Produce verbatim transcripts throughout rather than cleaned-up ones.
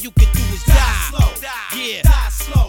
you can do is die. Die slow. Yeah. Die slow.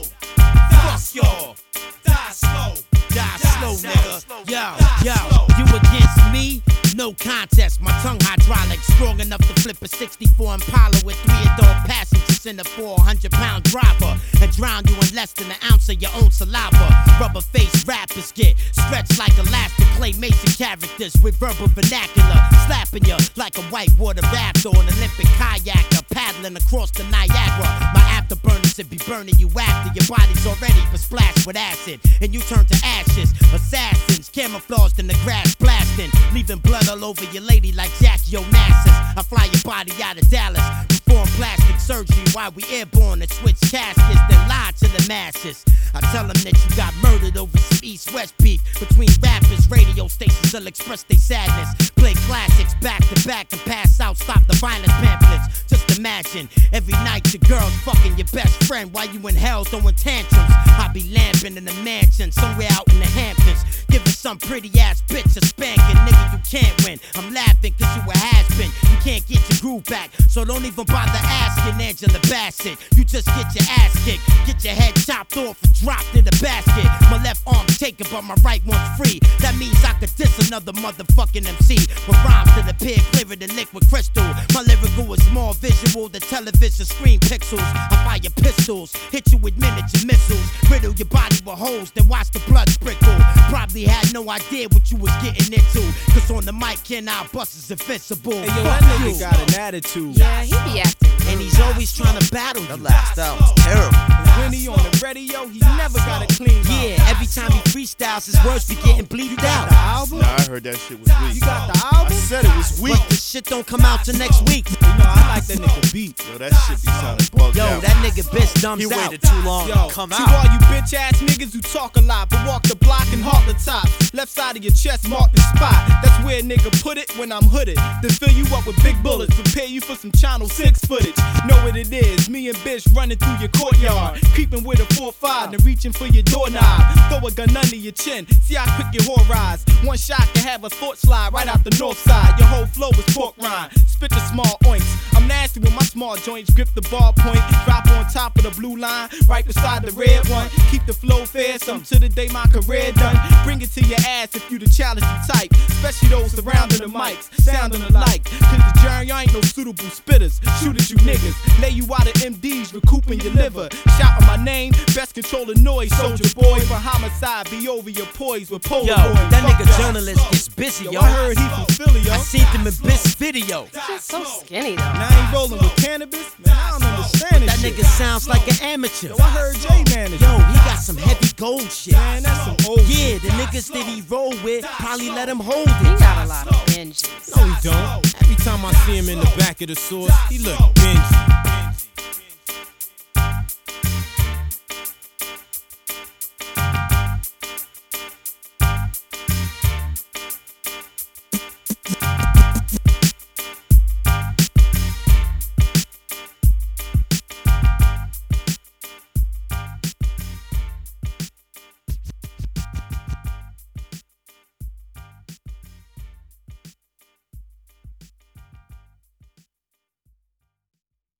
Fuck y'all. Die slow. Die slow, nigga. Yo, Die yo, slow. you against me? No contest. My tongue hydraulic, strong enough to flip a sixty-four Impala with three adult passengers in a four hundred pound driver and drown you in less than an ounce of your own saliva. Rubber face rappers get stretched like elastic claymation characters with verbal vernacular, slapping you like a whitewater raft or an Olympic kayaker paddling across the Niagara. My afterburners would be burning you after your body's already been splashed with acid and you turn to ashes. Assassins camouflaged in the grass blasting, leaving blood all over your lady like Jackie Onassis. I fly your body out of Dallas, perform plastic surgery while we airborne and switch caskets, then lie to the masses. I tell them that you got murdered over some east-west beef between rappers. Radio stations will express their sadness, play classics back to back and pass out, stop the violence pamphlets. Just imagine every night your girl's fucking your best friend while you in hell throwing tantrums. I be lamping in a mansion somewhere out in the Hamptons, giving some pretty ass bitch a spanking. Nigga, you can't win. I'm laughing cause you a has-been. You can't get your groove back, so don't even bother asking Angela Bassett. You just get your ass kicked, get your head chopped off and dropped in the basket. My left arm taken but my right one's free. That means I could diss another motherfucking M C with rhymes that appear clearer than liquid crystal. My lyrical is more visual than television screen pixels. I fire pistols, hit you with miniature missiles, riddle your body with holes, then watch the blood sprinkle. Probably had no idea what you was getting into, cause on the mic Ken our bust is invincible. Hey yo, that nigga got an attitude. Yeah, he be acting rude. And he's always trying to battle you. That last out was terrible. When he on the radio, he never got a clean mouth. Yeah, every time he freestyles, his words be getting bleeded out. The album? Nah, I heard that shit was weak. You got the I album? said it was weak. But the shit don't come out till next week. You know, I like that nigga beat. Yo, that shit be sounding bugged Yo, out. that nigga bitch dumbs He out. waited too long Yo, to come to out. all you bitch ass niggas who talk a lot but walk the block and hawk the top. Left side of your chest, mark the spot. That's where a nigga put it when I'm hooded. Then fill you up with big bullets, prepare you for some Channel six footage. Know what it is, me and bitch running through your courtyard, creeping with a four five and reaching for your doorknob. Throw a gun under your chin, see how quick your whore rise. One shot can have a thought slide right out the north side. Your whole flow is pork rind, spit the small oinks. I'm nasty with my small joints, grip the ballpoint, drop on top of the blue line, right beside the red one. Keep the flow fair, something to the day my career done. Bring it to your ass if you the challenging type, especially those surrounding the mics, sounding alike. Cause the journey ain't no suitable spitters, shoot at you niggas, lay you out of M Ds, recouping your liver. Shout out my name, best control the noise, soldier boy. For homicide, be over your poise with Polaroid. Yo, that Fuck nigga y'all. journalist gets busy, Yo, yo. I heard he from Philly, yo. I seen him in this video. He's so skinny though. Now I ain't rolling with cannabis, man. I don't understand this That shit. nigga sounds like an amateur. Yo, I heard J Man is. Yo, he got some heavy gold shit. Man, that's some old Yeah, shit. the niggas that he roll with probably let him hold He it. got a lot of binges. No, he don't. Every time I see him in the back of the source, he look dingy.